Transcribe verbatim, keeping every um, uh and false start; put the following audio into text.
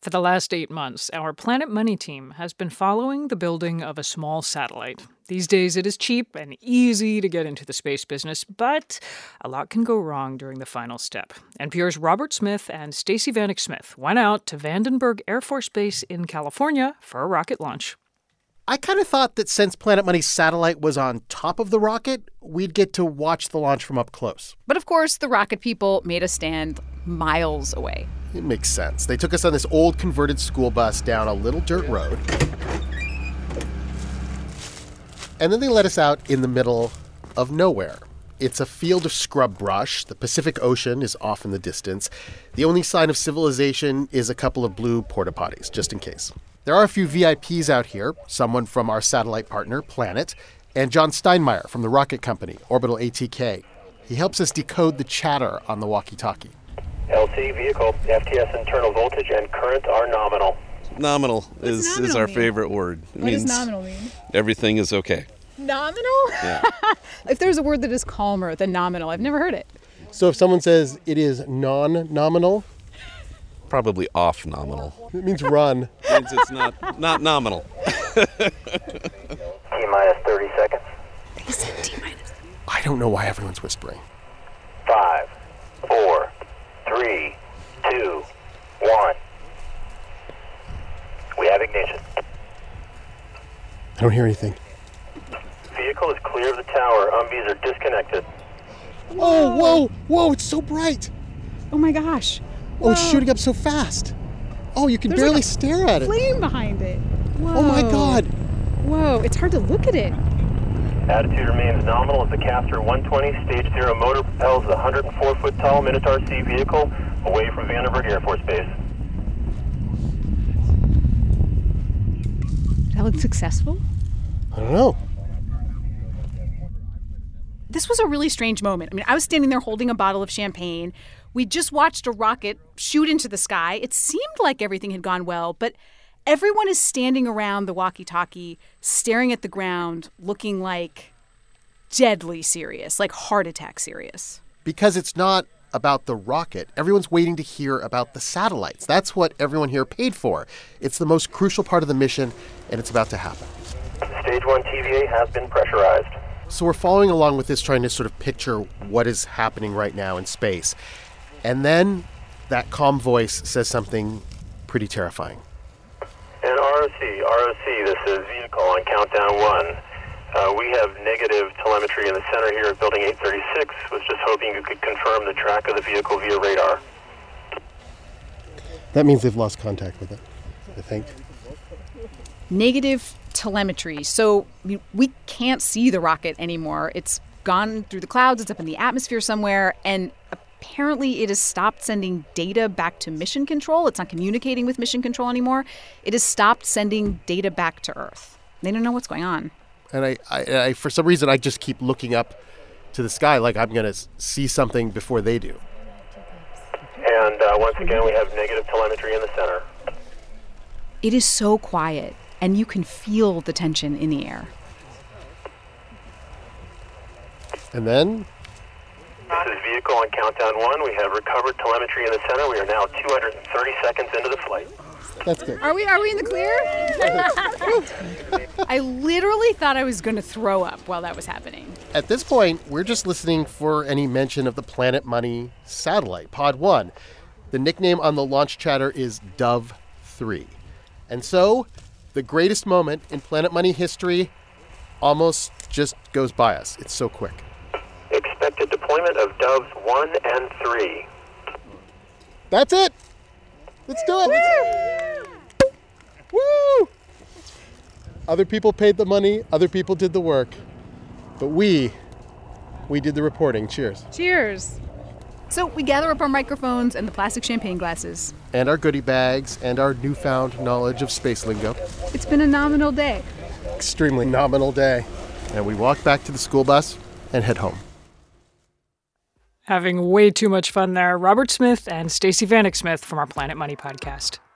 For the last eight months, our Planet Money team has been following the building of a small satellite. These days, it is cheap and easy to get into the space business, but a lot can go wrong during the final step. N P R's Robert Smith and Stacey Vanek Smith went out to Vandenberg Air Force Base in California for a rocket launch. I kind of thought that since Planet Money's satellite was on top of the rocket, we'd get to watch the launch from up close. But of course, the rocket people made us stand miles away. It makes sense. They took us on this old converted school bus down a little dirt road. And then they let us out in the middle of nowhere. It's a field of scrub brush. The Pacific Ocean is off in the distance. The only sign of civilization is a couple of blue porta potties, just in case. There are a few V I Ps out here, someone from our satellite partner, Planet, and John Steinmeier from the rocket company, Orbital A T K. He helps us decode the chatter on the walkie-talkie. L C vehicle, F T S internal voltage and current are nominal. Nominal is, nominal is our mean? favorite word. It What means does nominal mean? everything is okay. Nominal? Yeah. If there's a word that is calmer than nominal, I've never heard it. So if someone says it is non-nominal, Probably off nominal. it means run. It means it's not, not nominal. T minus thirty seconds. He said T minus. I don't know why everyone's whispering. Five, four, three, two, one. We have ignition. I don't hear anything. Vehicle is clear of the tower. Umbies are disconnected. Whoa, whoa, whoa, it's so bright. Oh my gosh. Oh, it's shooting up so fast. Oh, you can There's barely like a stare at it. Flame behind it. Whoa. Oh, my God. Whoa, it's hard to look at it. Attitude remains nominal as the Castor one twenty Stage Zero motor propels the one hundred four foot tall Minotaur C vehicle away from Vandenberg Air Force Base. That looked successful? I don't know. This was a really strange moment. I mean, I was standing there holding a bottle of champagne. We just watched a rocket shoot into the sky. It seemed like everything had gone well, but everyone is standing around the walkie-talkie, staring at the ground, looking like deadly serious, like heart attack serious. Because it's not about the rocket. Everyone's waiting to hear about the satellites. That's what everyone here paid for. It's the most crucial part of the mission, and it's about to happen. Stage one T V A has been pressurized. So we're following along with this, trying to sort of picture what is happening right now in space. And then that calm voice says something pretty terrifying. And R O C, R O C, this is vehicle on countdown one. Uh, we have negative telemetry in the center here at building eight thirty-six. Was just hoping you could confirm the track of the vehicle via radar. That means they've lost contact with it, I think. Negative telemetry. So we, we can't see the rocket anymore. It's gone through the clouds. It's up in the atmosphere somewhere. And apparently it has stopped sending data back to mission control. It's not communicating with mission control anymore. It has stopped sending data back to Earth. They don't know what's going on. And I, I, I for some reason, I just keep looking up to the sky like I'm going to see something before they do. And uh, once again, we have negative telemetry in the center. It is so quiet, and you can feel the tension in the air. And then? This is vehicle on countdown one. We have recovered telemetry in the center. We are now two hundred thirty seconds into the flight. That's good. Are we are we in the clear? I literally thought I was going to throw up while that was happening. At this point, we're just listening for any mention of the Planet Money satellite, Pod one. The nickname on the launch chatter is Dove three. And so, the greatest moment in Planet Money history almost just goes by us. It's so quick. Expected deployment of Doves one and three. That's it! Let's do it! Woo! Other people paid the money, other people did the work. But we, we did the reporting. Cheers. Cheers. So we gather up our microphones and the plastic champagne glasses. And our goodie bags and our newfound knowledge of space lingo. It's been a nominal day. Extremely nominal day. And we walk back to the school bus and head home. Having way too much fun there. Robert Smith and Stacey Vanek Smith from our Planet Money podcast.